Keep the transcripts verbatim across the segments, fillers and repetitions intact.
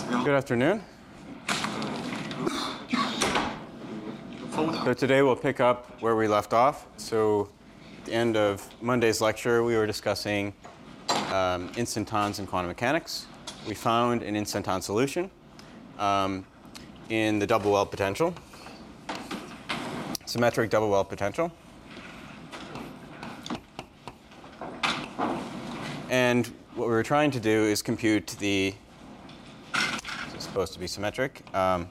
Good afternoon. So today we'll pick up where we left off. So at the end of Monday's lecture, we were discussing um, instantons in quantum mechanics. We found an instanton solution um, in the double weld potential, symmetric double weld potential. And what we were trying to do is compute the, this is supposed to be symmetric, um,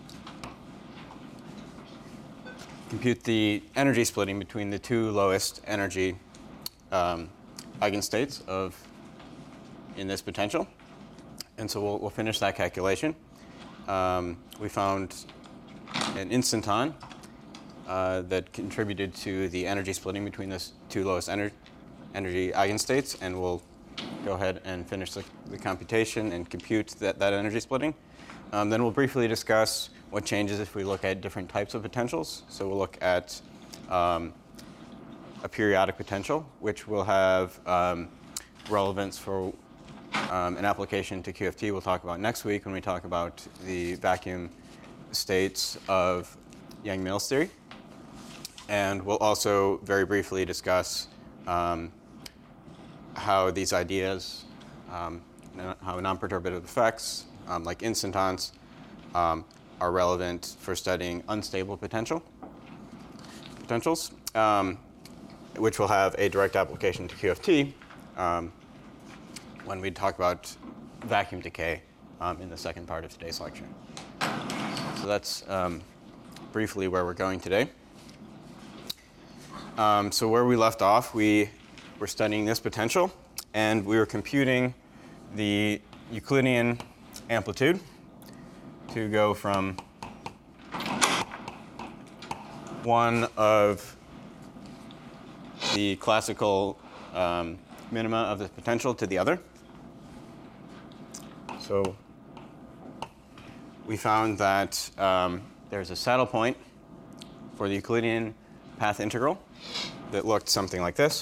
compute the energy splitting between the two lowest energy um, eigenstates of in this potential. And so we'll, we'll finish that calculation. Um, we found an instanton uh, that contributed to the energy splitting between the two lowest ener energy eigenstates, and we'll go ahead and finish the, the computation and compute that, that energy splitting. Um, then we'll briefly discuss what changes if we look at different types of potentials. So we'll look at um, a periodic potential, which will have um, relevance for um, an application to Q F T we'll talk about next week when we talk about the vacuum states of Yang-Mills theory. And we'll also very briefly discuss um, how these ideas, um, how non-perturbative effects, um, like instantons, um, are relevant for studying unstable potential potentials, um, which will have a direct application to Q F T um, when we talk about vacuum decay um, in the second part of today's lecture. So that's um, briefly where we're going today. Um, so where we left off, we were studying this potential, and we were computing the Euclidean amplitude to go from one of the classical um, minima of the potential to the other. So we found that um, there's a saddle point for the Euclidean path integral that looked something like this.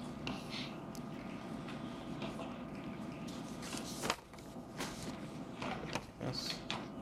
Yes.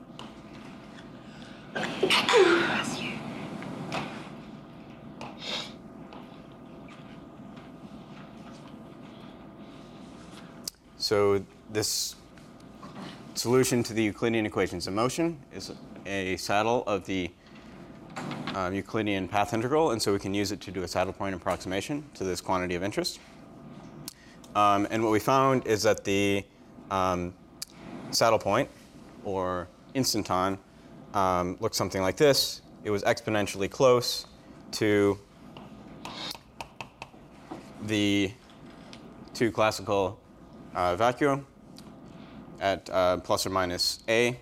So this solution to the Euclidean equations of motion is a saddle of the um, Euclidean path integral, and so we can use it to do a saddle point approximation to this quantity of interest. Um, and what we found is that the um, saddle point, or instanton, um, looks something like this. It was exponentially close to the two classical uh, vacua at uh, plus or minus A.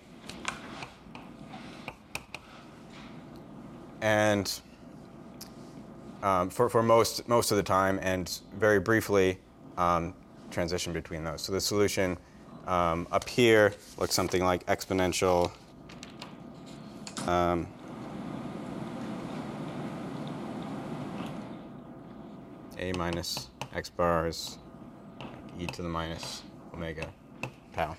And um, for, for most, most of the time, and very briefly, um, transition between those. So the solution um, up here looks something like exponential um, A minus x bars e to the minus omega tau.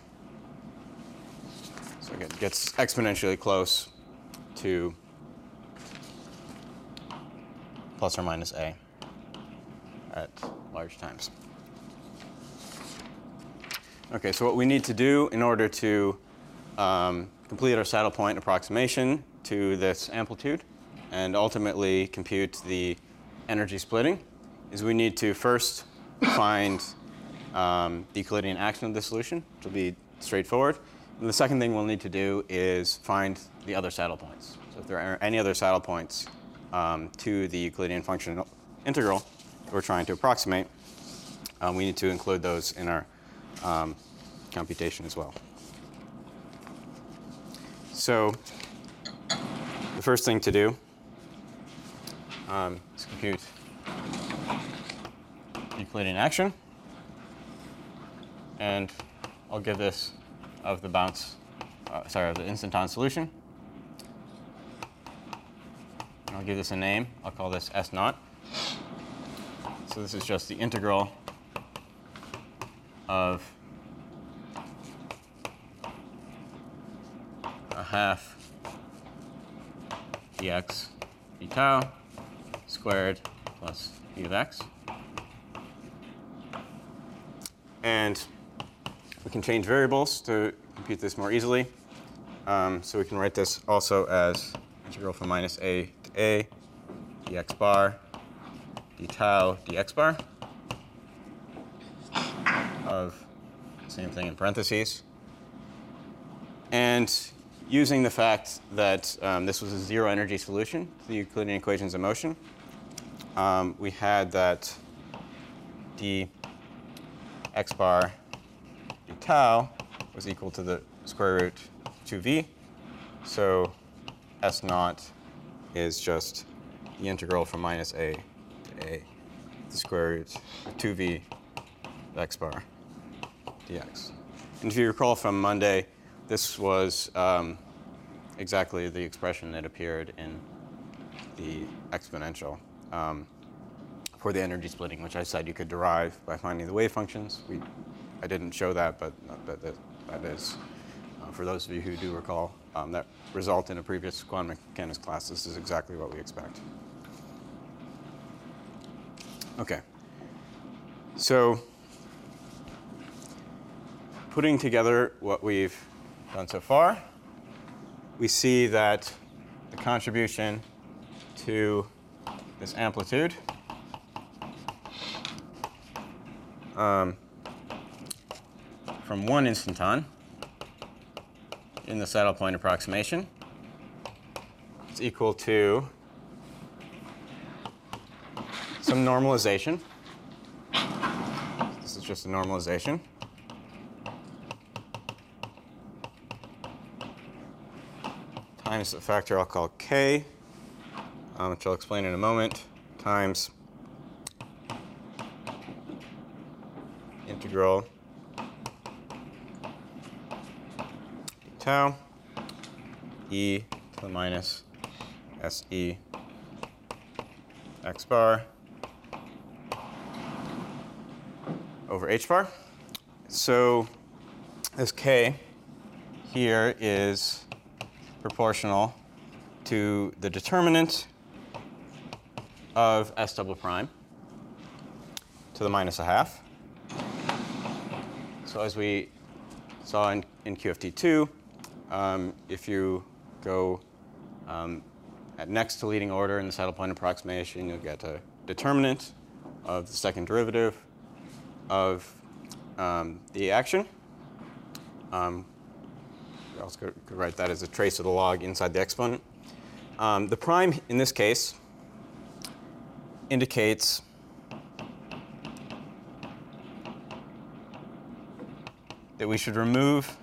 So it gets exponentially close to plus or minus A at large times. Okay, so what we need to do in order to um, complete our saddle point approximation to this amplitude and ultimately compute the energy splitting is we need to first find um, the Euclidean action of the solution, which will be straightforward. And the second thing we'll need to do is find the other saddle points. So if there are any other saddle points um, to the Euclidean function integral that we're trying to approximate, um, we need to include those in our um, computation as well. So the first thing to do um, is compute Euclidean action. And I'll give this of the bounce, uh, sorry, of the instanton solution. And I'll give this a name. I'll call this S naught. So this is just the integral of half dx d tau squared plus d of x. And we can change variables to compute this more easily. Um, so we can write this also as integral from minus a to a dx bar d tau dx bar of the same thing in parentheses. And using the fact that um, this was a zero energy solution to the Euclidean equations of motion, um, we had that d x bar d tau was equal to the square root two v. So S naught is just the integral from minus a to a, the square root of two v x bar dx. And if you recall from Monday, this was um, exactly the expression that appeared in the exponential um, for the energy splitting, which I said you could derive by finding the wave functions. We, I didn't show that, but that, that, that is, uh, for those of you who do recall, um, that result in a previous quantum mechanics class. This is exactly what we expect. OK. So putting together what we've done so far, we see that the contribution to this amplitude um, from one instanton in the saddle point approximation is equal to some normalization. This is just a normalization. Times a factor I'll call k, um, which I'll explain in a moment, times integral d tau e to the minus se x bar over h bar. So this k here is proportional to the determinant of s double prime to the minus a half. So as we saw in, in Q F T two, um, if you go um, at next to leading order in the saddle point approximation, you'll get a determinant of the second derivative of um, the action. Um, I also could, could write that as a trace of the log inside the exponent. Um, the prime in this case indicates that we should remove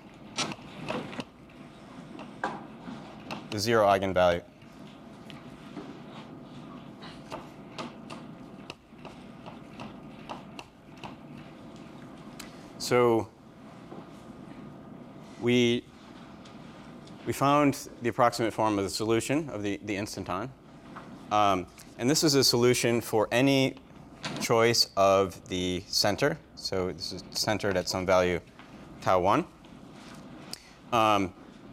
the zero eigenvalue. So we We found the approximate form of the solution of the, the instanton. Um, and this is a solution for any choice of the center. So this is centered at some value tau one. Um,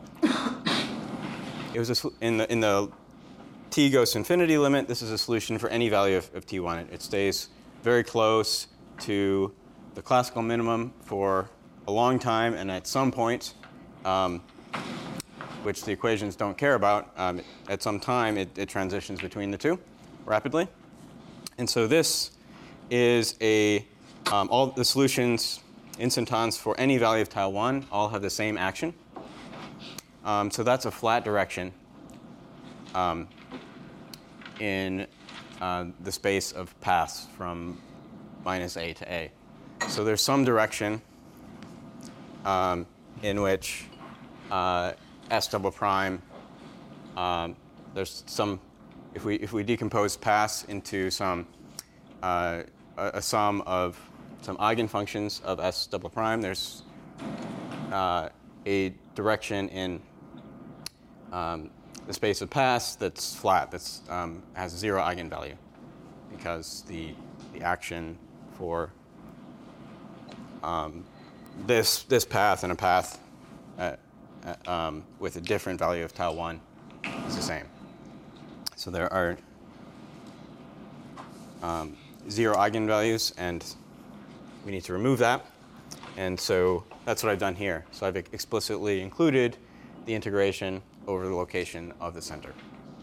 it was a, in, the, in the t goes to infinity limit, this is a solution for any value of, of t one. It, it stays very close to the classical minimum for a long time, and at some point, um, which the equations don't care about, um, at some time it, it transitions between the two rapidly. And so this is a, um, all the solutions, instantons for any value of tau one all have the same action. Um, so that's a flat direction um, in uh, the space of paths from minus a to a. So there's some direction um, in which uh, S double prime, um, there's some, if we, if we decompose paths into some, uh, a, a sum of some eigenfunctions of S double prime, there's uh, a direction in um, the space of paths that's flat, that's um, has zero eigenvalue, because the, the action for um, this, this path and a path uh, uh, um, with a different value of tau one is the same. So there are um, zero eigenvalues, and we need to remove that. And so that's what I've done here. So I've explicitly included the integration over the location of the center.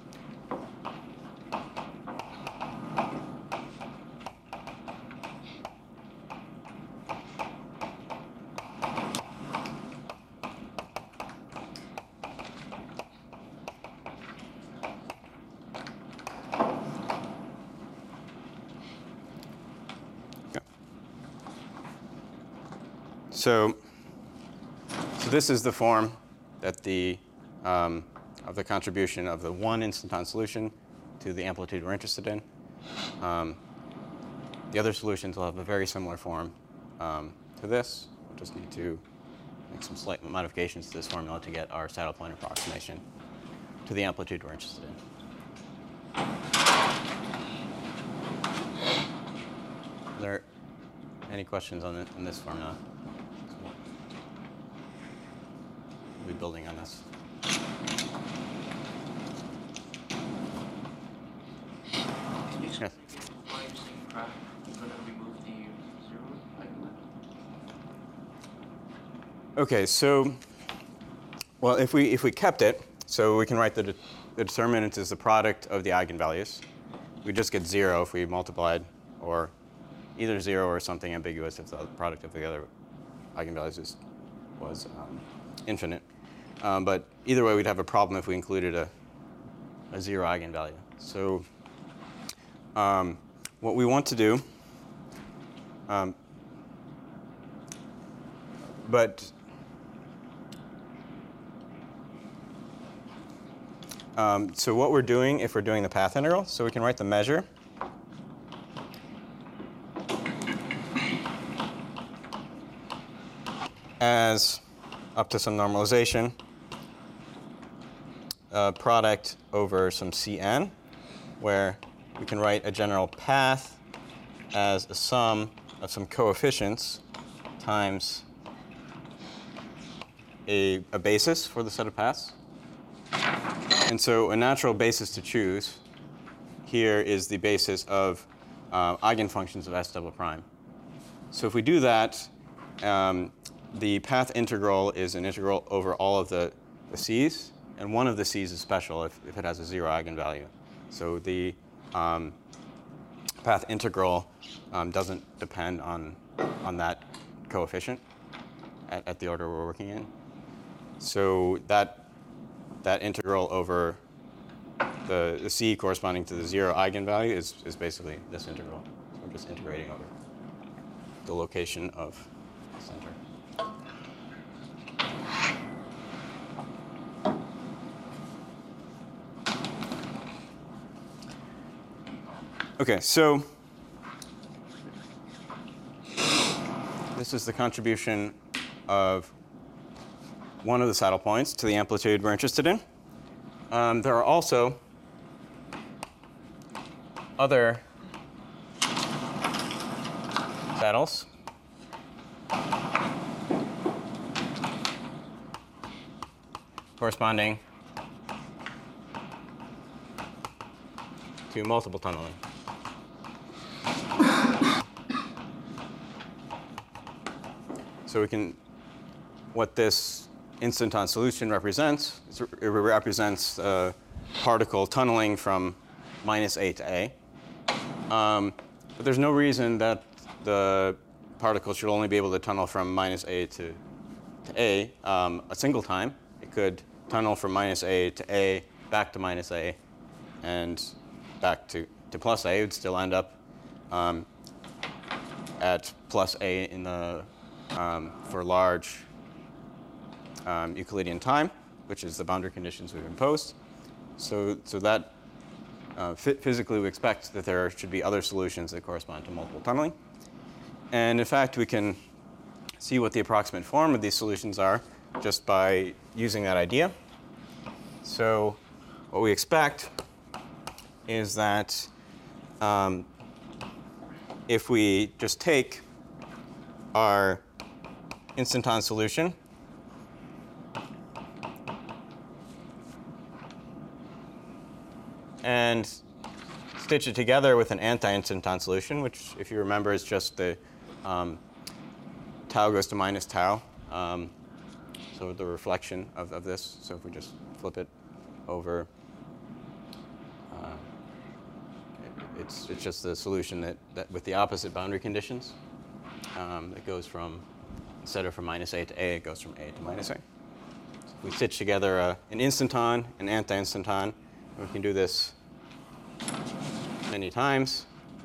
So, so this is the form that the um, of the contribution of the one instanton solution to the amplitude we're interested in. Um, the other solutions will have a very similar form um, to this. We'll just need to make some slight modifications to this formula to get our saddle point approximation to the amplitude we're interested in. Are there any questions on, the, on this formula? We'll be building on this. Can you explain Yes. why you're saying graph you're going to remove the zero eigenvalue? Okay, so well, if we if we kept it, so we can write the, de the determinant is the product of the eigenvalues. We just get zero if we multiplied, or either zero or something ambiguous if the product of the other eigenvalues is, was um, infinite. Um, but either way, we'd have a problem if we included a, a zero eigenvalue. So um, what we want to do, um, but um, so what we're doing if we're doing the path integral, so we can write the measure as up to some normalization, uh, product over some Cn, where we can write a general path as a sum of some coefficients times a, a basis for the set of paths. And so a natural basis to choose here is the basis of uh, eigenfunctions of S double prime. So if we do that, um, the path integral is an integral over all of the, the C's, and one of the C's is special if, if it has a zero eigenvalue. So the um, path integral um, doesn't depend on, on that coefficient at, at the order we're working in. So that, that integral over the, the C corresponding to the zero eigenvalue is, is basically this integral. So we're just integrating over the location of the center. Okay, so this is the contribution of one of the saddle points to the amplitude we're interested in. Um, there are also other saddles corresponding to multiple tunneling. So we can, what this instanton solution represents, is it represents uh, particle tunneling from minus A to A. Um, but there's no reason that the particle should only be able to tunnel from minus A to, to A um, a single time. It could tunnel from minus A to A, back to minus A, and back to, to plus A. It would still end up um, at plus A in the Um, for large um, Euclidean time, which is the boundary conditions we've imposed. So, so that uh, physically we expect that there should be other solutions that correspond to multiple tunneling. And in fact, we can see what the approximate form of these solutions are just by using that idea. So what we expect is that um, if we just take our instanton solution and stitch it together with an anti-instanton solution, which, if you remember, is just the um, tau goes to minus tau, um, so the reflection of, of this. So if we just flip it over, uh, it, it's, it's just the solution that, that with the opposite boundary conditions. Um, it goes from, instead of from minus A to A, it goes from A to minus A. So if we stitch together uh, an instanton, an anti-instanton, we can do this many times.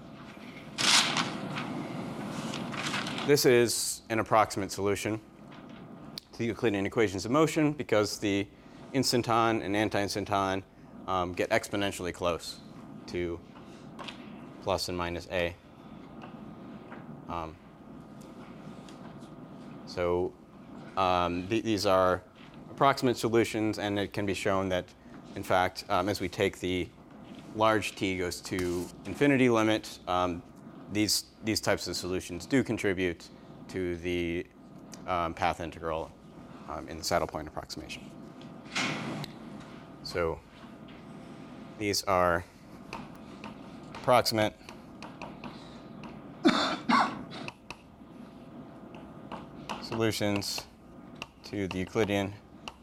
This is an approximate solution to the Euclidean equations of motion because the instanton and anti-instanton um, get exponentially close to plus and minus A. Um, so um, th these are approximate solutions, and it can be shown that, in fact, um, as we take the large t goes to infinity limit, um, these, these types of solutions do contribute to the um, path integral um, in the saddle point approximation. So these are approximate solutions to the Euclidean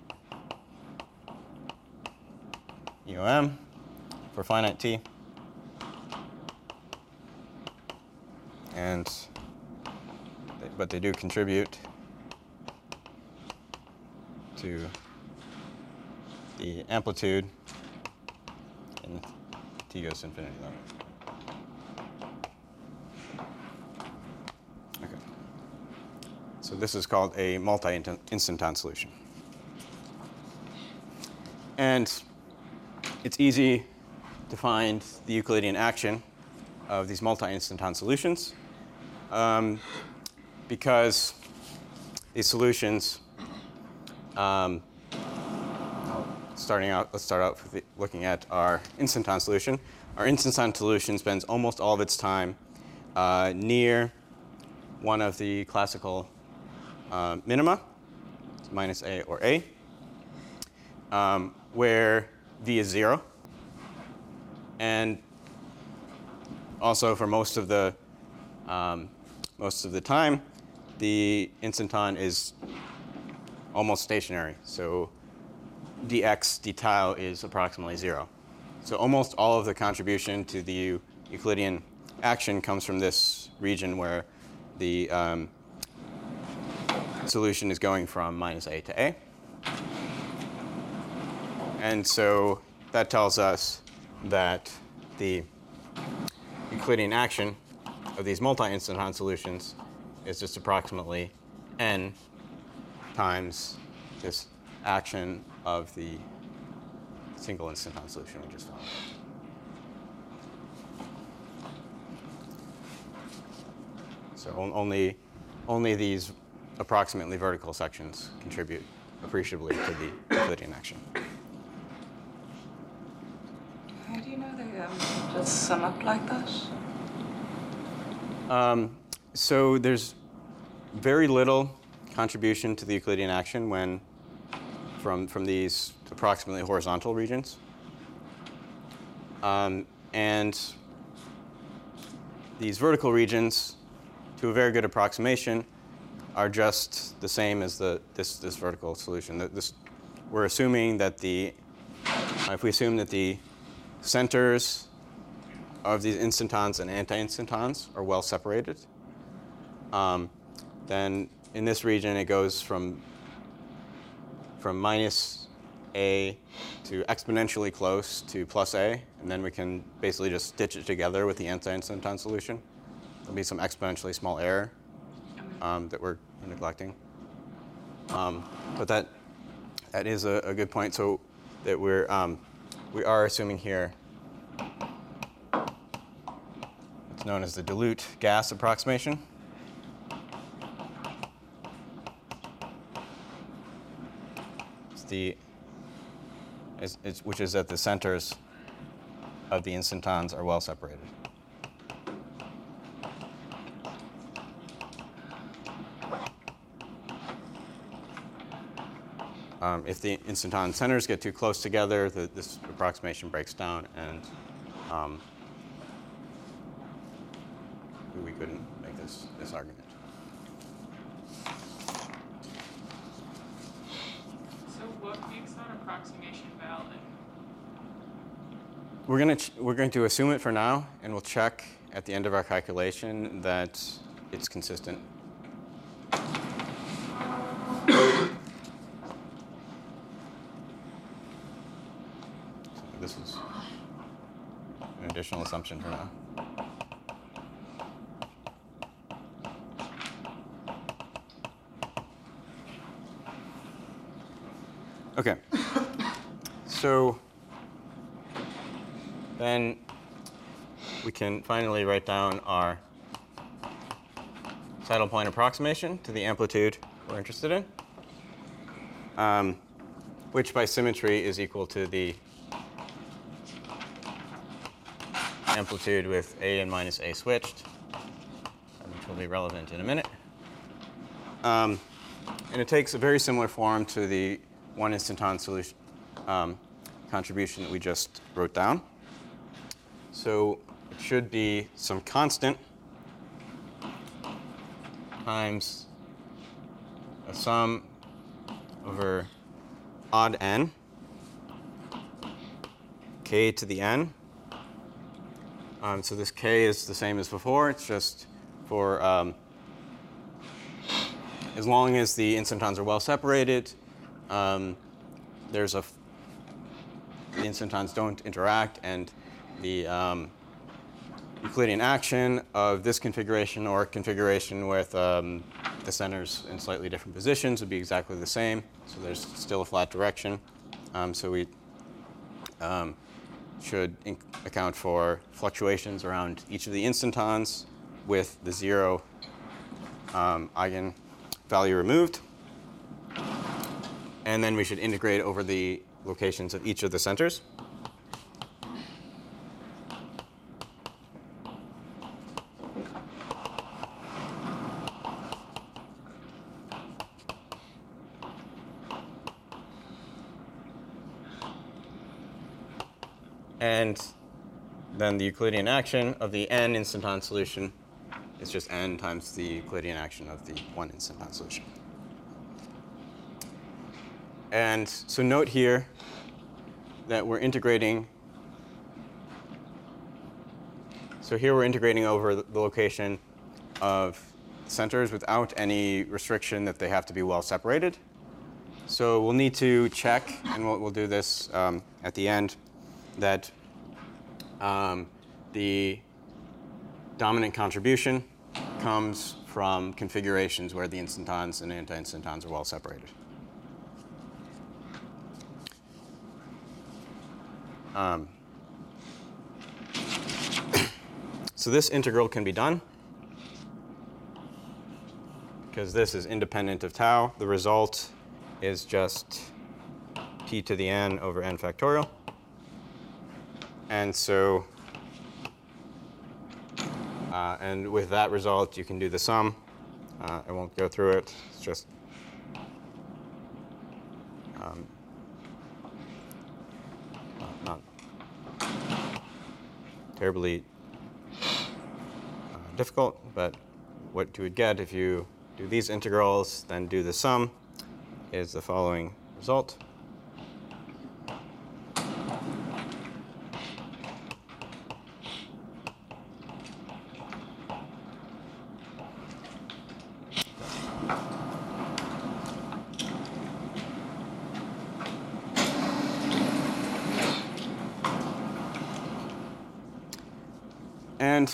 U M for finite t. And, they, but they do contribute to the amplitude in t goes to infinity limit. Okay. So this is called a multi-instanton solution. And it's easy to find the Euclidean action of these multi-instanton solutions um, because these solutions, um, starting out, let's start out with the, looking at our instanton solution. Our instanton solution spends almost all of its time uh, near one of the classical uh, minima, minus A or A, um, where V is zero. And also, for most of the um, most of the time, the instanton is almost stationary. So dx d tau is approximately zero. So almost all of the contribution to the Euclidean action comes from this region where the um, solution is going from minus A to A. And so that tells us that the Euclidean action of these multi-instanton solutions is just approximately n times this action of the single instanton solution we just found. So on, only, only these approximately vertical sections contribute appreciably to the Euclidean action. How do you know they um, just sum up like that? Um, so there's very little contribution to the Euclidean action when from, from these approximately horizontal regions. Um, and these vertical regions, to a very good approximation, are just the same as the, this, this vertical solution. This, we're assuming that the, if we assume that the centers of these instantons and anti-instantons are well separated, um, then in this region it goes from, from minus A to exponentially close to plus A, and then we can basically just stitch it together with the anti-instanton solution. There'll be some exponentially small error um, that we're neglecting. Um, but that, that is a, a good point. So that we're, um, we are assuming here what's known as the dilute gas approximation. It's the, it's, it's, which is that the centers of the instantons are well separated. um, if the instanton centers get too close together, the, this approximation breaks down, and um, we couldn't make this, this argument. So what makes that approximation valid? We're going to we're going to assume it for now, and we'll check at the end of our calculation that it's consistent. This is an additional assumption for now. Okay. So then we can finally write down our saddle point approximation to the amplitude we're interested in, um, which by symmetry is equal to the amplitude with A and minus A switched, which will be relevant in a minute. Um, and it takes a very similar form to the one instanton solution um, contribution that we just wrote down. So it should be some constant times a sum over odd n, k to the n. Um, so this k is the same as before. It's just for um, as long as the instantons are well separated, um, there's a the instantons don't interact, and the um, Euclidean action of this configuration or configuration with um, the centers in slightly different positions would be exactly the same. So there's still a flat direction. Um, so we um, should account for fluctuations around each of the instantons with the zero um, eigenvalue removed. And then we should integrate over the locations of each of the centers. And then the Euclidean action of the n instanton solution is just n times the Euclidean action of the one instanton solution. And so note here that we're integrating. So here we're integrating over the location of centers without any restriction that they have to be well separated. So we'll need to check, and we'll, we'll do this um, at the end, that um, the dominant contribution comes from configurations where the instantons and anti-instantons are well separated. Um, so this integral can be done because this is independent of tau. The result is just p to the n over n factorial. And so, uh, and with that result, you can do the sum. Uh, I won't go through it. It's just um, not terribly uh, difficult, but what you would get if you do these integrals, then do the sum, is the following result. And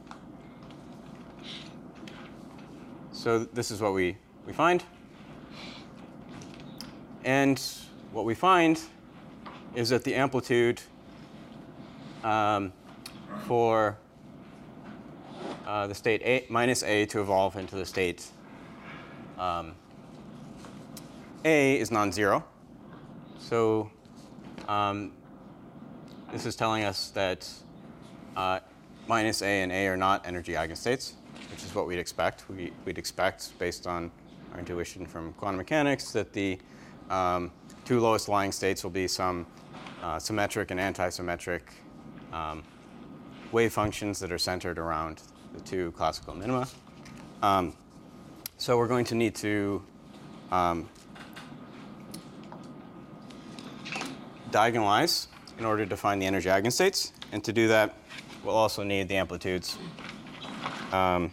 so this is what we, we find. And what we find is that the amplitude um, for uh, the state A, minus A to evolve into the state um, A is non-zero. So um, this is telling us that uh, minus A and A are not energy eigenstates, which is what we'd expect. We, we'd expect, based on our intuition from quantum mechanics, that the um, two lowest lying states will be some uh, symmetric and anti-symmetric um, wave functions that are centered around the two classical minima. Um, so we're going to need to um, diagonalize in order to find the energy eigenstates. And to do that, we'll also need the amplitudes. Um,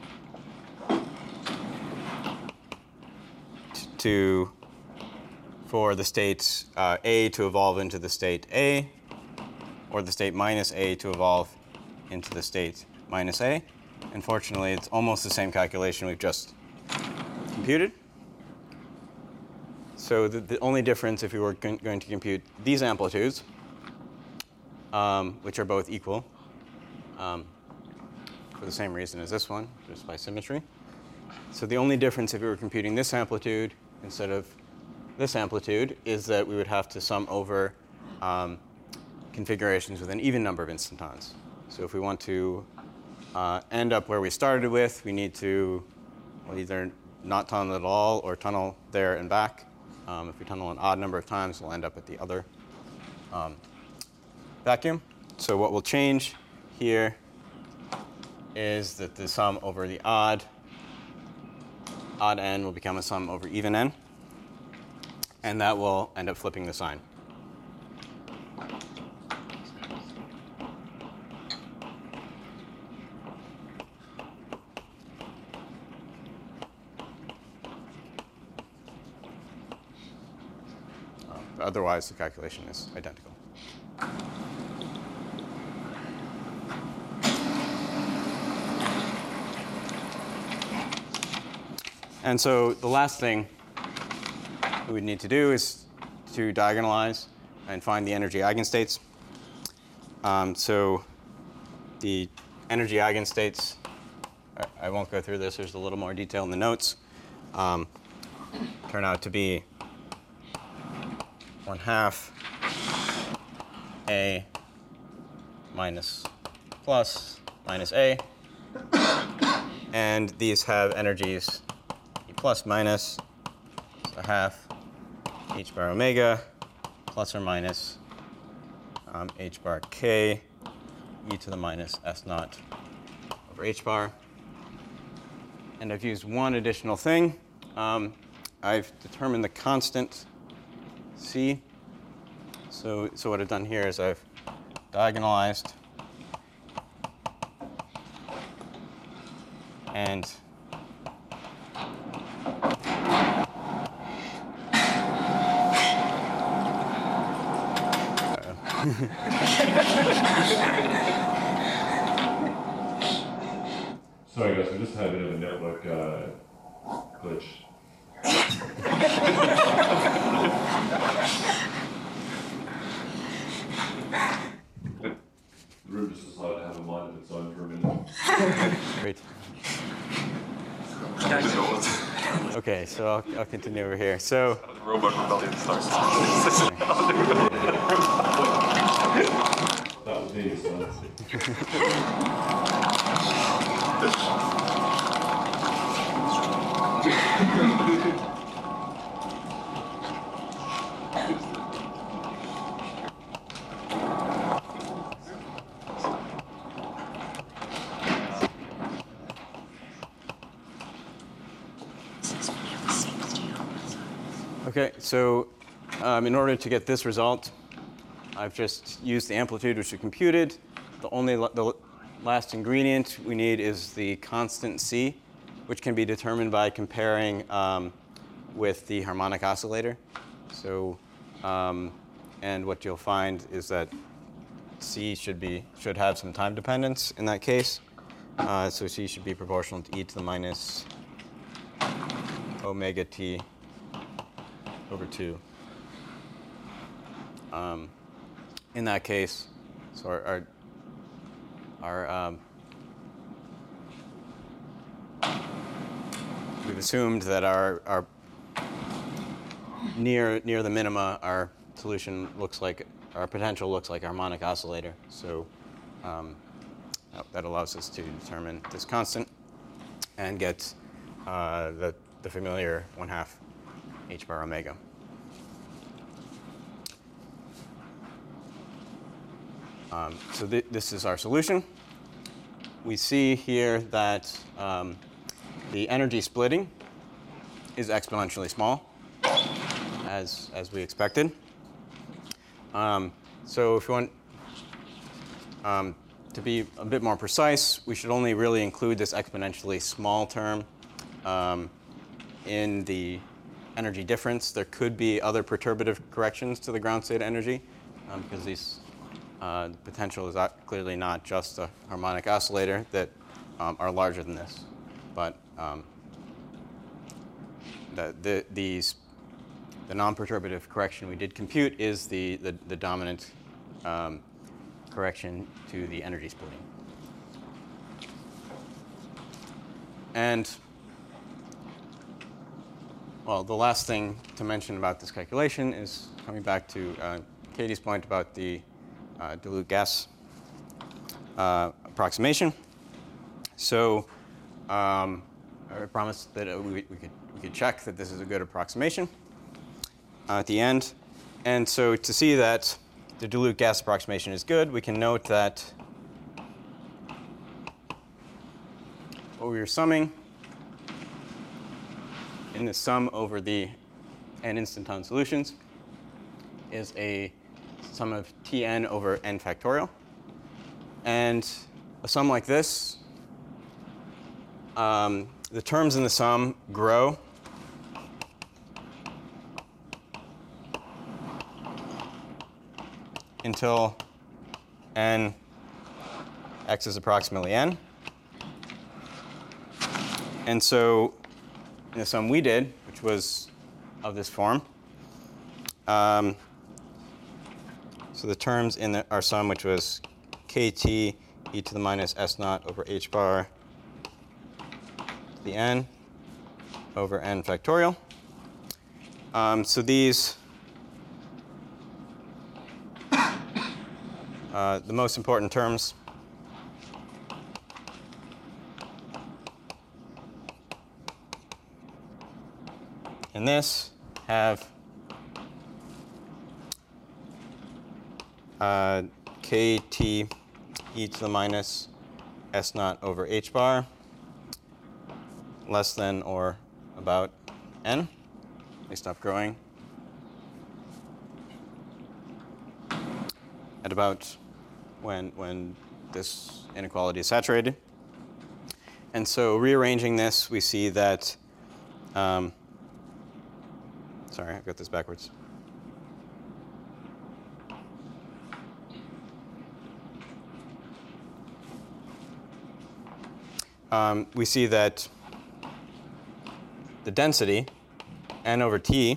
to, for the state uh, A to evolve into the state A, or the state minus A to evolve into the state minus A. Unfortunately, it's almost the same calculation we've just computed. So the, the only difference if we were going to compute these amplitudes, um, which are both equal, um, for the same reason as this one, just by symmetry. So the only difference if we were computing this amplitude instead of this amplitude is that we would have to sum over um, configurations with an even number of instantons. So if we want to uh, end up where we started with, we need to well, either not tunnel at all or tunnel there and back. Um, if we tunnel an odd number of times, we'll end up at the other um, vacuum. So what will change here is that the sum over the odd odd n will become a sum over even n, and that will end up flipping the sign. Uh, otherwise, the calculation is identical. And so the last thing we would need to do is to diagonalize and find the energy eigenstates. Um, so the energy eigenstates, I, I won't go through this. There's a little more detail in the notes. Um, turn out to be one half A minus plus minus A. And these have energies plus minus a half h bar omega plus or minus um, h bar k e to the minus s naught over h bar. And I've used one additional thing. Um, I've determined the constant c. So, so what I've done here is I've diagonalized and Sorry guys, we just had a bit of a network uh, glitch. The room just decided to have a mind of its own for a minute. Great. Okay, so I'll, I'll continue over here. So Robot rebellion starts. That was me, so. Okay, so um, in order to get this result, I've just used the amplitude which we computed. The only la the last ingredient we need is the constant c, which can be determined by comparing um, with the harmonic oscillator. So, um, and what you'll find is that c should be should have some time dependence in that case. Uh, so c should be proportional to e to the minus omega t over two. Um, in that case, so our, our, our um, we've assumed that our, our near near the minima, our solution looks like our potential looks like a harmonic oscillator. So um, that allows us to determine this constant and get uh, the the familiar one half h bar omega. Um, so th this is our solution. We see here that um, the energy splitting is exponentially small, as, as we expected. Um, so if you want um, to be a bit more precise, we should only really include this exponentially small term um, in the energy difference. There could be other perturbative corrections to the ground state energy, um, because these, uh, the potential is not, clearly not just a harmonic oscillator that um, are larger than this. But um, the, the, these, the non-perturbative correction we did compute is the, the, the dominant um, correction to the energy splitting. And well, the last thing to mention about this calculation is coming back to uh, Katie's point about the uh, dilute gas uh, approximation. So um, I promised that uh, we, we, could, we could check that this is a good approximation uh, at the end. And so to see that the dilute gas approximation is good, we can note that what we were summing in the sum over the n instanton solutions is a sum of Tn over n factorial. And a sum like this, um, the terms in the sum grow until n x is approximately n. And so in the sum we did, which was of this form, um, so the terms in the, our sum, which was kt e to the minus s naught over h bar to the n over n factorial. Um, so these, uh, the most important terms in this have uh, kt e to the minus s naught over h bar less than or about n. They stop growing at about when, when this inequality is saturated. And so rearranging this, we see that um, sorry, I've got this backwards. Um, we see that the density, n over t,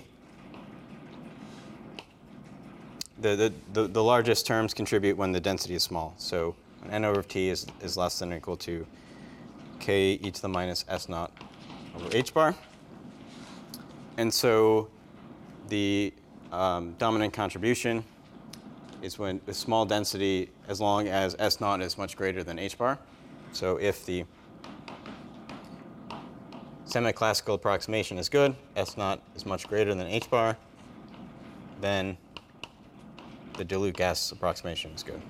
the, the, the, the largest terms contribute when the density is small. So when n over t is, is less than or equal to k e to the minus s naught over h bar. And so the um, dominant contribution is when the small density as long as s naught is much greater than h bar. So if the semi-classical approximation is good, s naught is much greater than h bar, then the dilute gas approximation is good.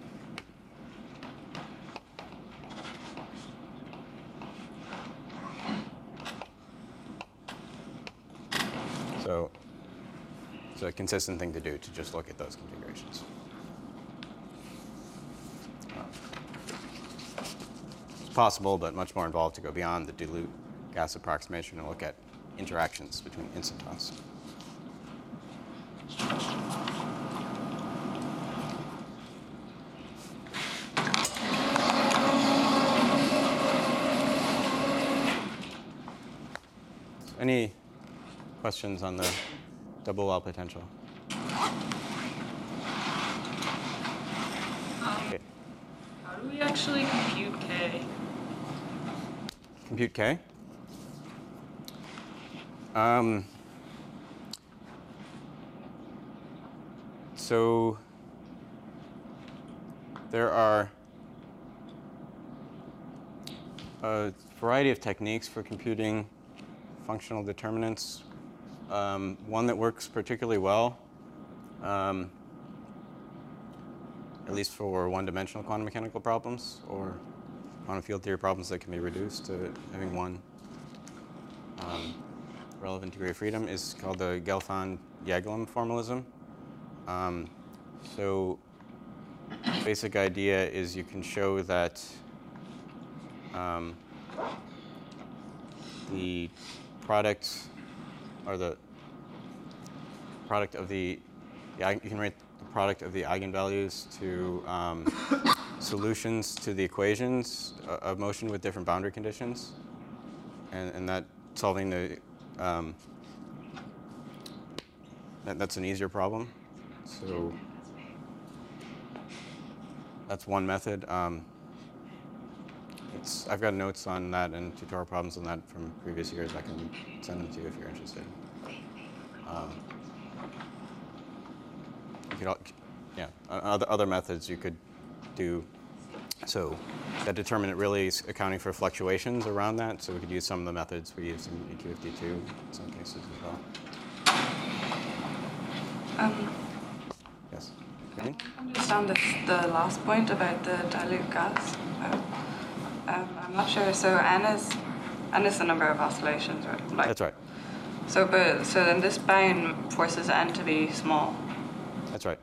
So it's a consistent thing to do to just look at those configurations. It's possible, but much more involved to go beyond the dilute gas approximation and look at interactions between instantons. Any questions on the double wall potential? Okay. How do we actually compute K? Compute K? Um, so there are a variety of techniques for computing functional determinants. Um, one that works particularly well um, at least for one-dimensional quantum mechanical problems or quantum field theory problems that can be reduced to having one um, relevant degree of freedom, is called the Gelfand-Yaglom formalism. Um, so basic idea is you can show that um, the product or the product of the, yeah, you can write the product of the eigenvalues to um, solutions to the equations of motion with different boundary conditions, and, and that solving the, um, that, that's an easier problem. So that's one method. Um, it's, I've got notes on that and tutorial problems on that from previous years. I can send them to you if you're interested. Um, you could, al- yeah, other, other methods you could do. So that determinant really is accounting for fluctuations around that. So we could use some of the methods we use in E Q F D two in some cases as well. Um, Yes. I Green? don't understand this, the last point about the dilute gas. Um, um, I'm not sure. So n is n is the number of oscillations, right? Like, That's right. So, but so then this bound forces n to be small. That's right.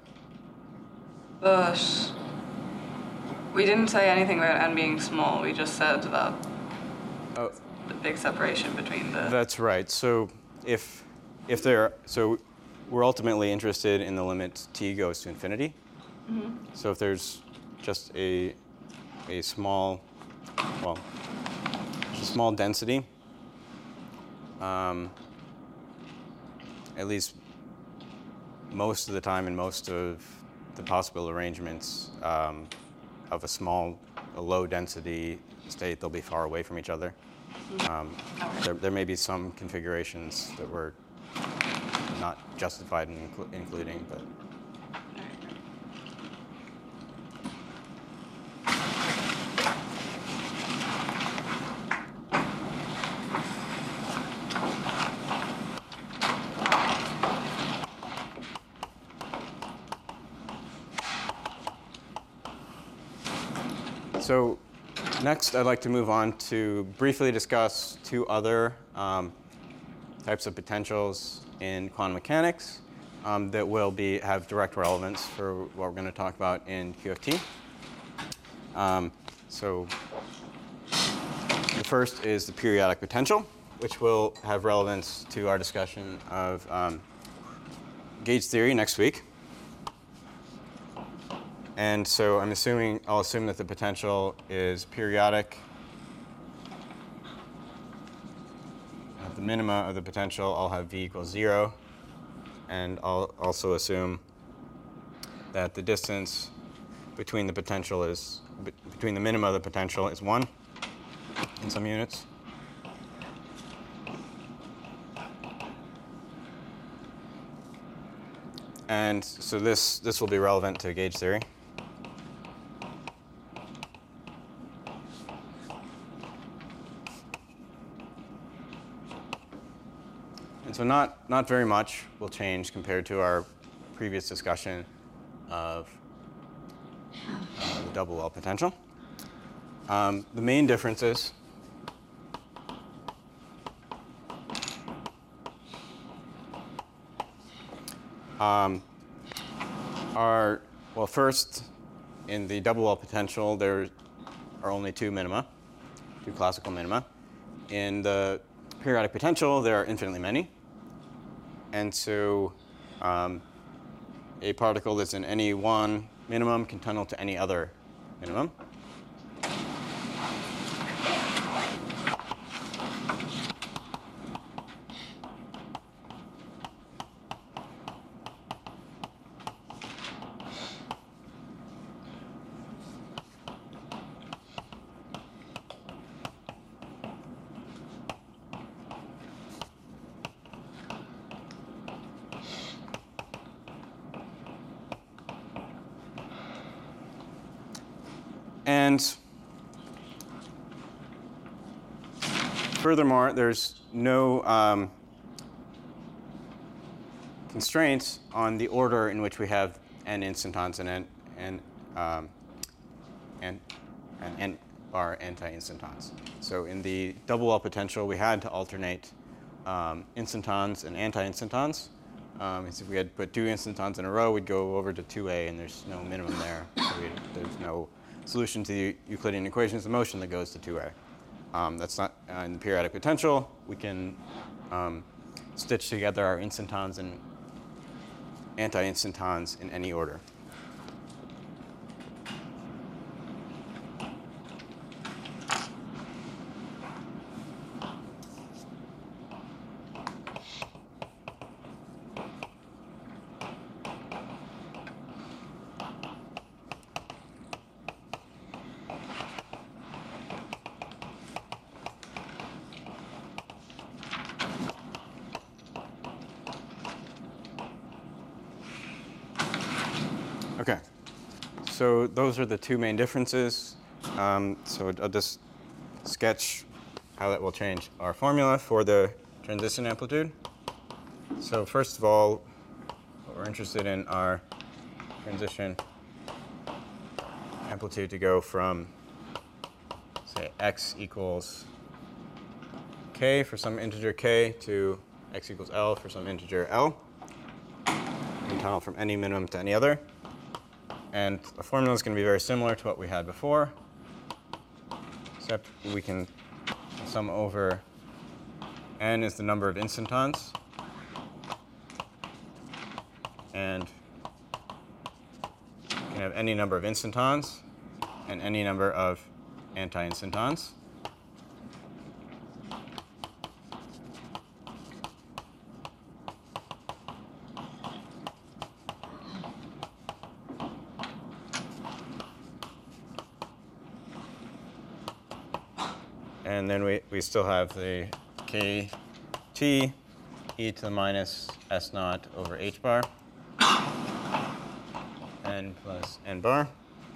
But we didn't say anything about n being small. We just said that Oh, the big separation between the. that's right. So if if there, so we're ultimately interested in the limit t goes to infinity. Mm-hmm. So if there's just a a small, well, a small density, um, at least most of the time in most of the possible arrangements um, of a small, a low density state, they'll be far away from each other. Um, there, there may be some configurations that we're not justified in inclu- including, but so next, I'd like to move on to briefly discuss two other um, types of potentials in quantum mechanics um, that will be have direct relevance for what we're going to talk about in Q F T. Um, so the first is the periodic potential, which will have relevance to our discussion of um, gauge theory next week. And so I'm assuming, I'll assume that the potential is periodic. At the minima of the potential, I'll have V equals zero. And I'll also assume that the distance between the potential is, be- between the minima of the potential is one in some units. And so this, this will be relevant to gauge theory. And so not, not very much will change compared to our previous discussion of uh, the double wall potential. Um, the main differences um, are, well, first, in the double wall potential, there are only two minima, two classical minima. In the periodic potential, there are infinitely many. And so um, a particle that's in any one minimum can tunnel to any other minimum. And furthermore, there's no um, constraints on the order in which we have n instantons and n, and um, and, and n bar anti-instantons. So in the double wall potential, we had to alternate um, instantons and anti-instantons. Um, if we had put two instantons in a row, we'd go over to two A, and there's no minimum there. So we, there's no solution to the Euclidean equations of motion that goes to two A. Um, that's not uh, in the periodic potential. We can um, stitch together our instantons and anti-instantons in any order. Okay, so those are the two main differences. Um, so I'll just sketch how that will change our formula for the transition amplitude. So first of all, what we're interested in are transition amplitude to go from, say, x equals k for some integer k to x equals L for some integer L. We tunnel from any minimum to any other. And the formula is going to be very similar to what we had before, except we can sum over n is the number of instantons, and we can have any number of instantons and any number of anti-instantons. And then we, we still have the kt e to the minus s naught over h bar, n plus n bar.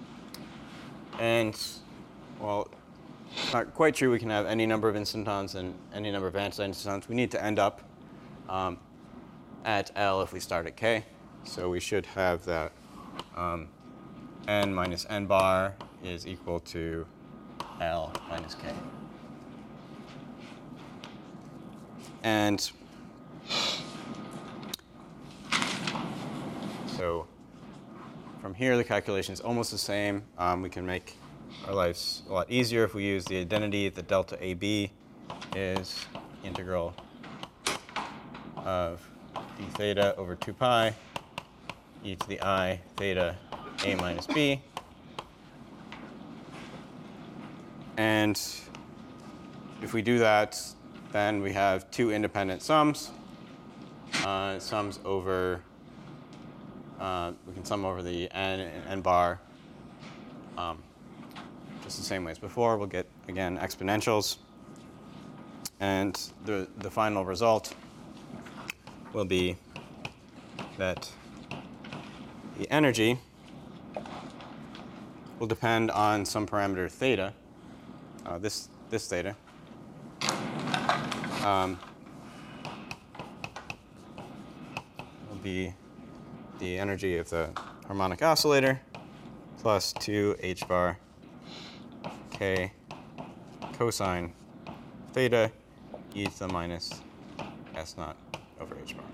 And, well, it's not quite true we can have any number of instantons and any number of anti-instantons. We need to end up um, at L if we start at k. So we should have that um, n minus n bar is equal to L minus k. And so from here, the calculation is almost the same. Um, we can make our lives a lot easier if we use the identity that delta A B is integral of d theta over two pi e to the I theta A minus B. And if we do that, then we have two independent sums. Uh, sums over, uh, we can sum over the n and n bar um, just the same way as before. We'll get, again, exponentials. And the, the final result will be that the energy will depend on some parameter theta, uh, this, this theta. Um, will be the energy of the harmonic oscillator plus two h bar k cosine theta e to the minus s naught over h bar.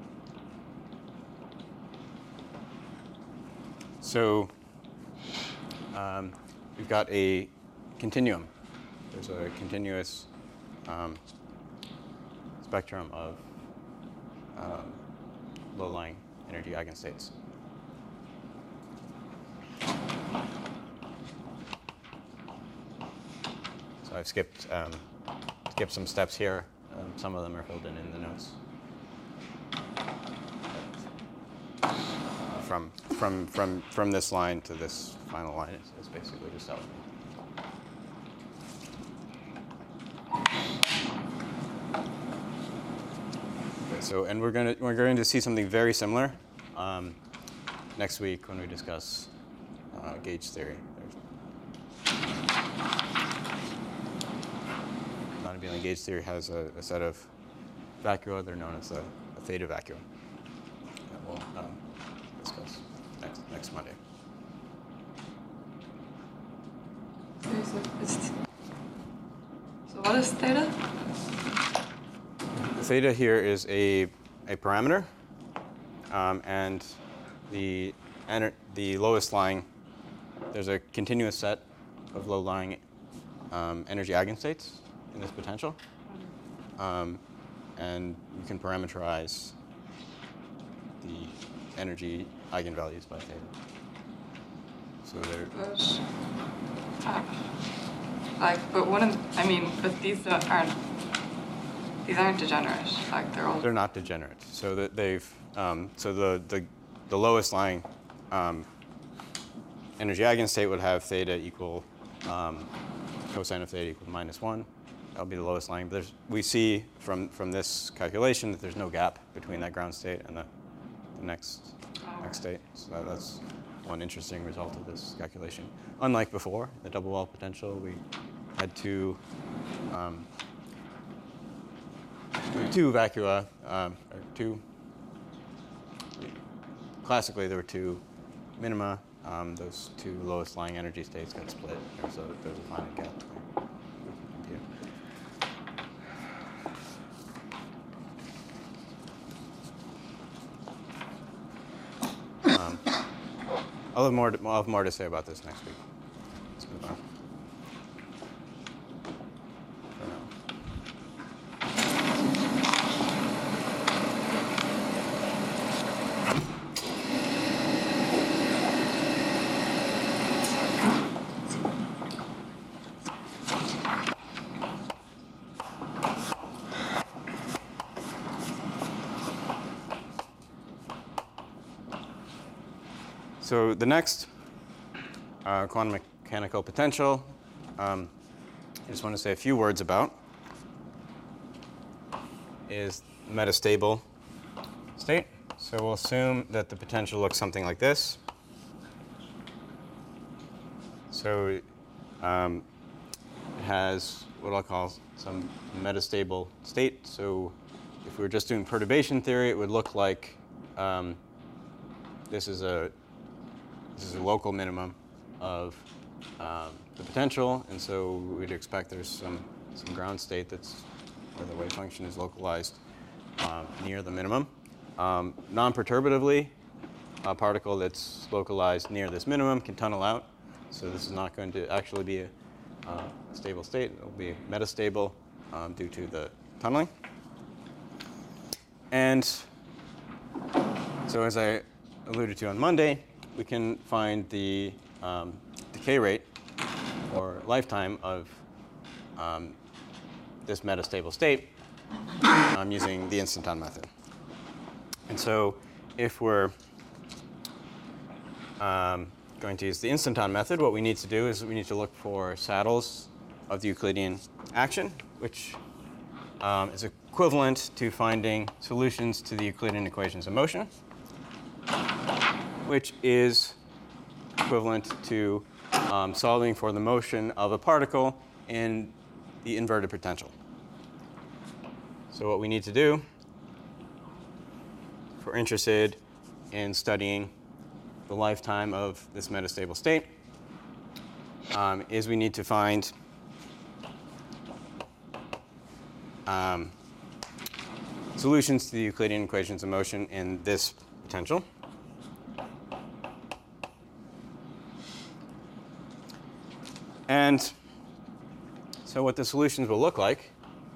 So um, we've got a continuum. There's a continuous um, spectrum of um, low-lying energy eigenstates. So I've skipped um, skipped some steps here. Um, some of them are filled in in the notes. From from from from this line to this final line is, is basically just telling me. So, and we're going to we're going to see something very similar um, next week when we discuss uh, gauge theory. Non-abelian gauge theory has a, a set of vacua. They're known as a, a theta vacua that we'll um, discuss next next Monday. is theta? Theta here is a, a parameter, um, and the, ener the lowest lying, there's a continuous set of low-lying um, energy eigenstates in this potential. Um, and you can parameterize the energy eigenvalues by theta. So they're But, uh, like, but one of, I mean, but these don't- aren't, these aren't degenerate. Like, they're all. they're not degenerate. So that they've um, so the, the the lowest lying um, energy eigenstate would have theta equal um, cosine of theta equal minus one. That'll be the lowest lying. But there's, we see from from this calculation that there's no gap between that ground state and the, the next next state. So that, that's one interesting result of this calculation. Unlike before, the double wall potential, we had two um, two vacua, um, or two. Classically, there were two minima. Um, those two lowest lying energy states got split. There's a there's a finite gap there. Um, I'll have more. To, I'll have more to say about this next week. Let's move on. For now. So the next uh, quantum mechanical potential, um, I just want to say a few words about, is metastable state. So we'll assume that the potential looks something like this. So um, it has what I'll call some metastable state. So if we were just doing perturbation theory, it would look like um, this is a This is a local minimum of um, the potential, and so we'd expect there's some, some ground state that's where the wave function is localized um, near the minimum. Um, non-perturbatively, a particle that's localized near this minimum can tunnel out, so this is not going to actually be a uh, stable state. It will be metastable um, due to the tunneling. And so as I alluded to on Monday, we can find the um, decay rate or lifetime of um, this metastable state um, using the instanton method. And so if we're um, going to use the instanton method, what we need to do is we need to look for saddles of the Euclidean action, which um, is equivalent to finding solutions to the Euclidean equations of motion, which is equivalent to um, solving for the motion of a particle in the inverted potential. So what we need to do, if we're interested in studying the lifetime of this metastable state, um, is we need to find um, solutions to the Euclidean equations of motion in this potential. And so what the solutions will look like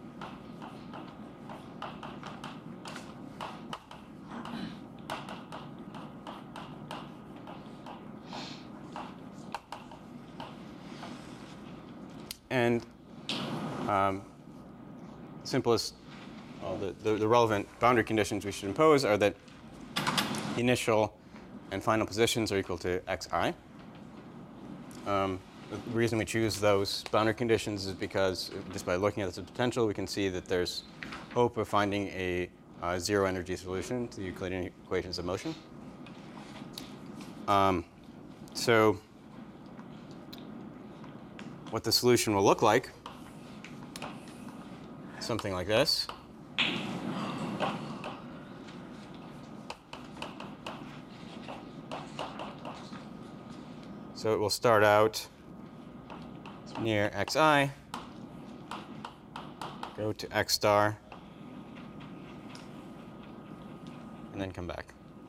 and um, simplest, well, the, the, the relevant boundary conditions we should impose are that the initial and final positions are equal to xi. Um, The reason we choose those boundary conditions is because just by looking at the potential, we can see that there's hope of finding a uh, zero energy solution to the Euclidean equations of motion. Um, so what the solution will look like, something like this. So it will start out near xi, go to X star, and then come back.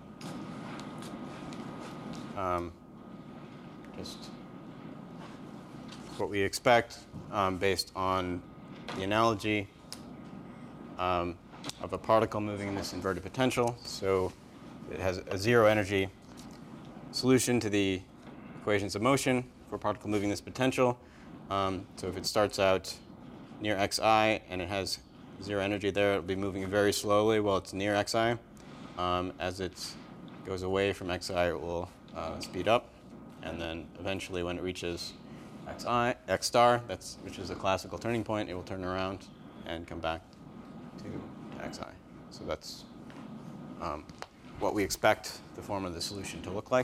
Um, just what we expect um, based on the analogy um, of a particle moving in this inverted potential. So it has a zero energy solution to the equations of motion for a particle moving this potential. Um, so if it starts out near xi and it has zero energy there, it'll be moving very slowly while it's near xi. Um, as it goes away from xi, it will uh, speed up, and then eventually when it reaches xi, x star, that's, which is a classical turning point, it will turn around and come back to, to xi. So that's um, what we expect the form of the solution to look like.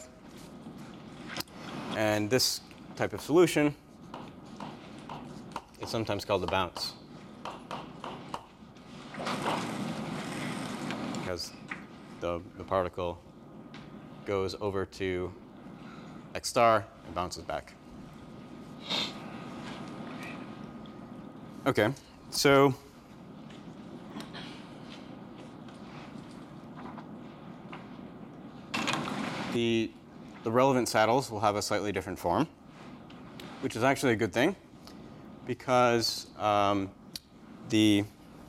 And this type of solution is sometimes called a bounce, because the, the particle goes over to x star and bounces back. Okay, so the, the relevant saddles will have a slightly different form, which is actually a good thing, because um, the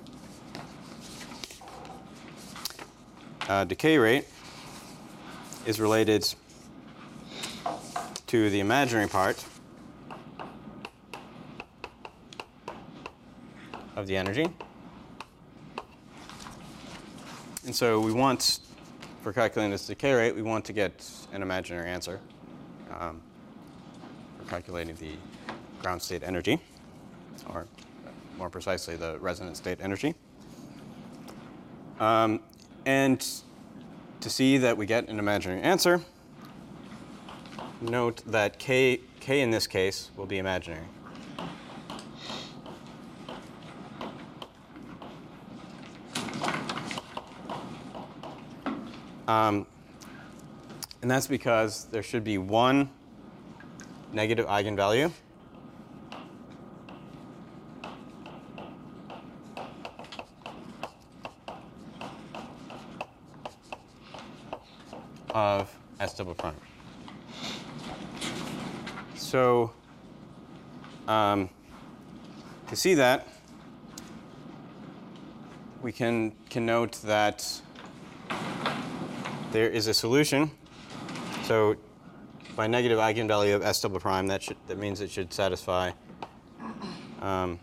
uh, decay rate is related to the imaginary part of the energy. And so we want, for calculating this decay rate, we want to get an imaginary answer um, for calculating the ground state energy, or more precisely, the resonance state energy. Um, and to see that we get an imaginary answer, note that k, k in this case will be imaginary. Um, and that's because there should be one negative eigenvalue of S double prime. So um, to see that, we can, can note that there is a solution. So by negative eigenvalue of S double prime, that, should, that means it should satisfy um,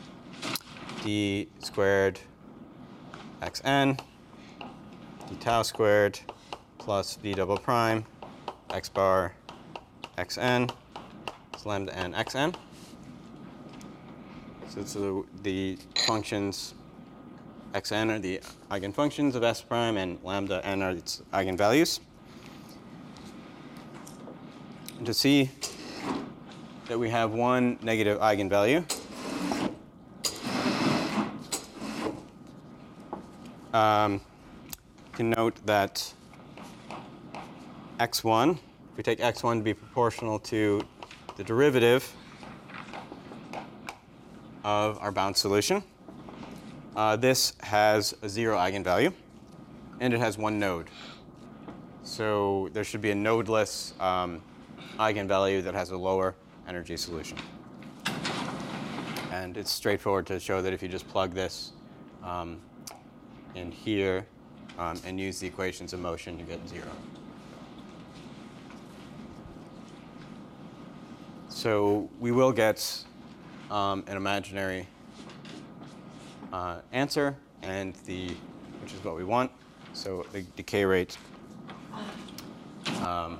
d squared xn, d tau squared plus v double prime x bar xn is lambda n xn. So, so the functions xn are the eigenfunctions of S prime, and lambda n are its eigenvalues. And to see that we have one negative eigenvalue, um, you can note that x one, if we take x one to be proportional to the derivative of our bound solution, uh, this has a zero eigenvalue, and it has one node. So there should be a nodeless um, eigenvalue that has a lower energy solution. And it's straightforward to show that if you just plug this um, in here um, and use the equations of motion, you get zero. So we will get um, an imaginary uh, answer, and the, which is what we want. So the decay rate um,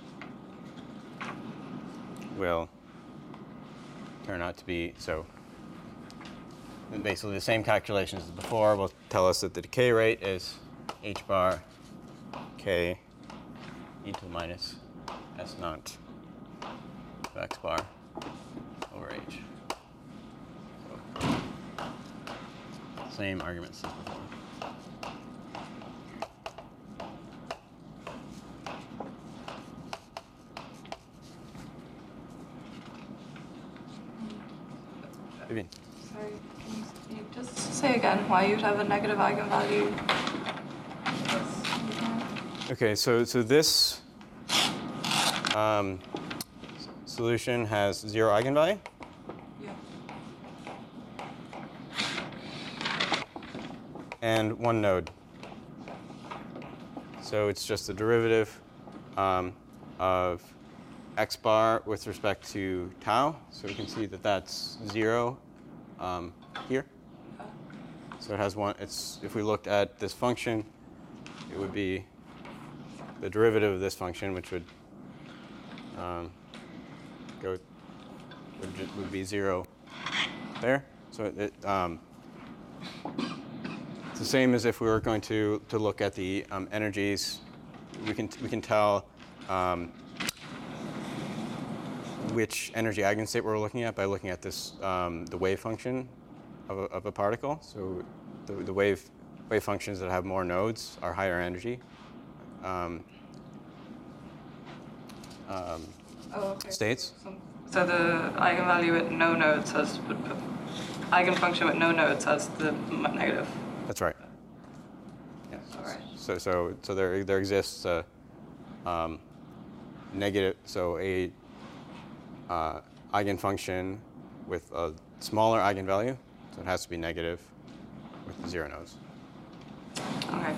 will turn out to be, so basically the same calculations as before will tell us that the decay rate is h bar k e to the minus s naught of x bar over h. So, same arguments as before. Vivian. So Sorry, can you, can you just say again why you'd have a negative eigenvalue? Okay, so so this um, solution has zero eigenvalue. Yeah. And one node. So it's just the derivative um, of x bar with respect to tau. So we can see that that's zero um, here. So it has one. It's if we looked at this function, it would be the derivative of this function, which would um, go would, ju- would be zero there. So it, um, it's the same as if we were going to to look at the um, energies. We can we can tell um, which energy eigenstate we're looking at by looking at this um, the wave function of a, of a particle. So the, the wave wave functions that have more nodes are higher energy. Um, um, Oh, okay. states. So, so the eigenvalue with no nodes has eigenfunction with no nodes has the m- negative. That's right. Yeah. All right. So so so there there exists a um, negative. So a uh, eigenfunction with a smaller eigenvalue. So it has to be negative with zero nodes. Okay.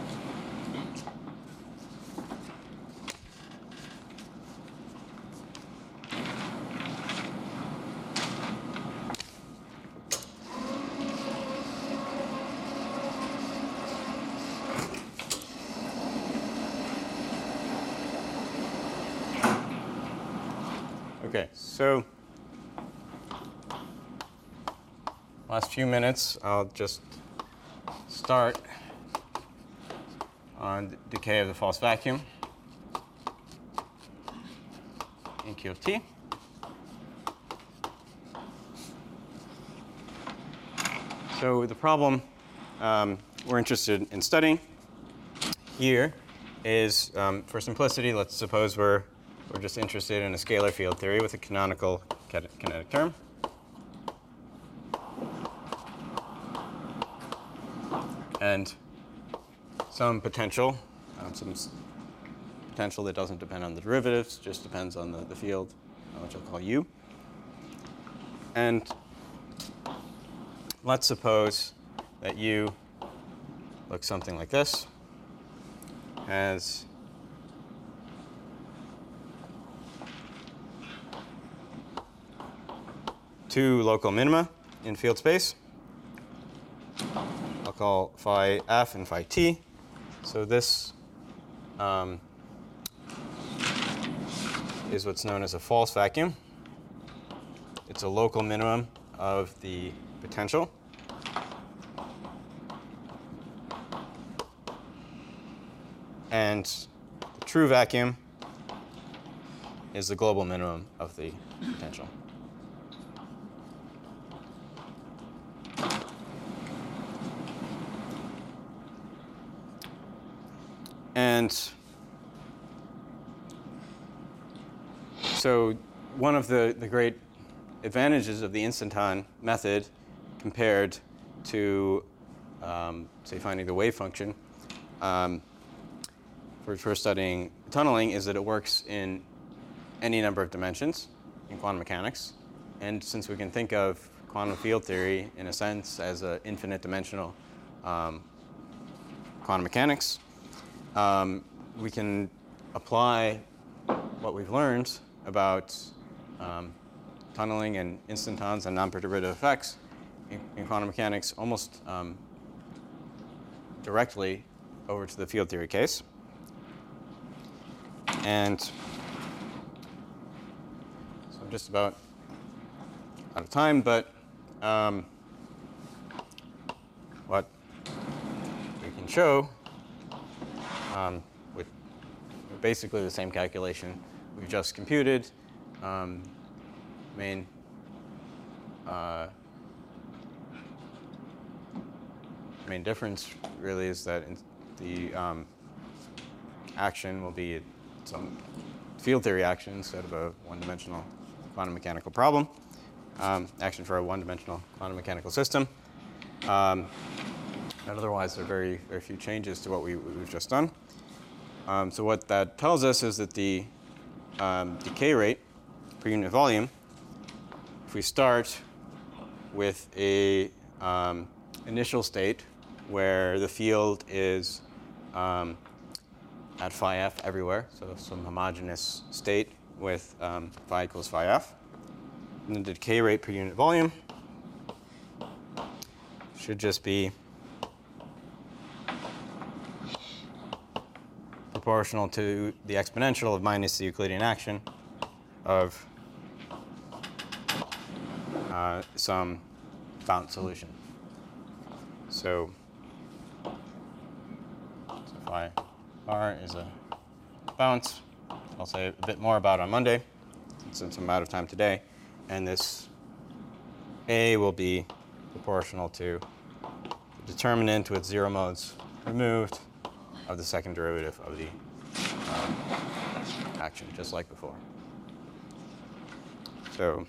Okay, so last few minutes, I'll just start on the decay of the false vacuum in Q of T. So the problem um, we're interested in studying here is, um, for simplicity, let's suppose we're we're just interested in a scalar field theory with a canonical kinetic term. And some potential, um, some s- potential that doesn't depend on the derivatives, just depends on the, the field, uh, which I'll call U. And let's suppose that U looks something like this, has two local minima in field space. I'll call phi f and phi t. So this um, is what's known as a false vacuum. It's a local minimum of the potential. And the true vacuum is the global minimum of the potential. And so one of the, the great advantages of the instanton method compared to, um, say, finding the wave function um, for, for studying tunneling is that it works in any number of dimensions in quantum mechanics. And since we can think of quantum field theory, in a sense, as an infinite dimensional um, quantum mechanics, um, we can apply what we've learned about um, tunneling and instantons and non-perturbative effects in, in quantum mechanics almost um, directly over to the field theory case. And so I'm just about out of time, but um, what we can show um, with basically the same calculation we've just computed, um, main uh, main difference really is that in the um, action will be some field theory action instead of a one-dimensional quantum mechanical problem. um, action for a one-dimensional quantum mechanical system. Um, and otherwise, there are very, very few changes to what we, we've just done. Um, so what that tells us is that the um, decay rate per unit volume, if we start with a um, initial state where the field is um, at phi f everywhere, so some homogeneous state with um, phi equals phi f, and the decay rate per unit volume should just be proportional to the exponential of minus the Euclidean action of uh, some bound solution. So, so phi r is a bounce. I'll say a bit more about on Monday, since I'm out of time today. And this A will be proportional to the determinant with zero modes removed of the second derivative of the um, action, just like before. So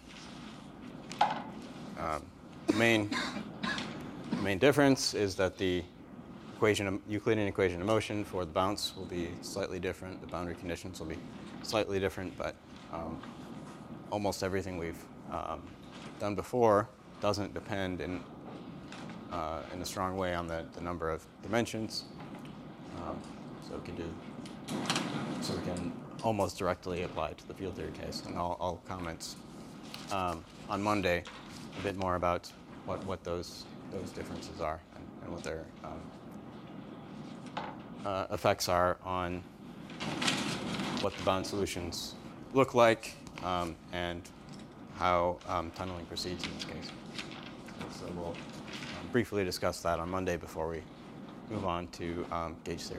um, the main, the main difference is that the equation of, Euclidean equation of motion for the bounce will be slightly different. The boundary conditions will be slightly different, but um, almost everything we've um, done before doesn't depend in, uh, in a strong way on the, the number of dimensions. Um, so we can do, so we can almost directly apply it to the field theory case. And I'll, I'll comment um, on Monday a bit more about what, what those, those differences are and, and what their um, uh, effects are on what the bound solutions look like um, and how um, tunneling proceeds in this case. So we'll um, briefly discuss that on Monday before we move on to um, gauge theory.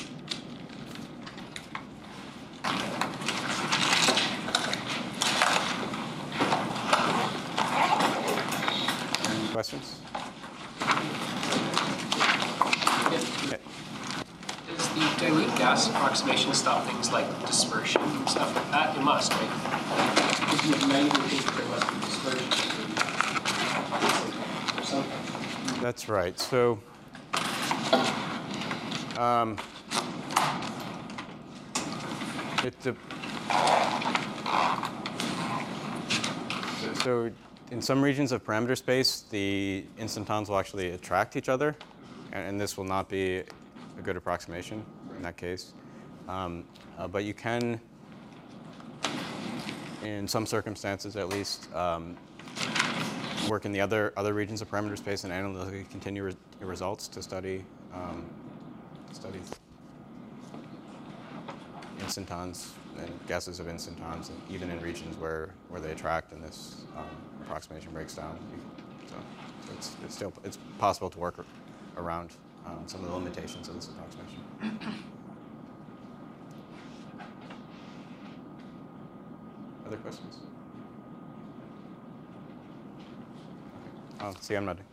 Any questions? Okay. Does the dilute gas approximation stop things like dispersion and stuff like that? It must, right? If you manually think there must be dispersion or something. That's right. So, um, it de- so, so in some regions of parameter space, the instantons will actually attract each other, and, and this will not be a good approximation in that case. Um, uh, but you can, in some circumstances at least, um, work in the other other regions of parameter space and analytically continue re- results to study um, study instantons and guesses of instantons, and even in regions where, where they attract and this um, approximation breaks down. You, so so it's, it's still it's possible to work ar- around um, some of the limitations of this approximation. Other questions? Okay. I'll see you on Monday.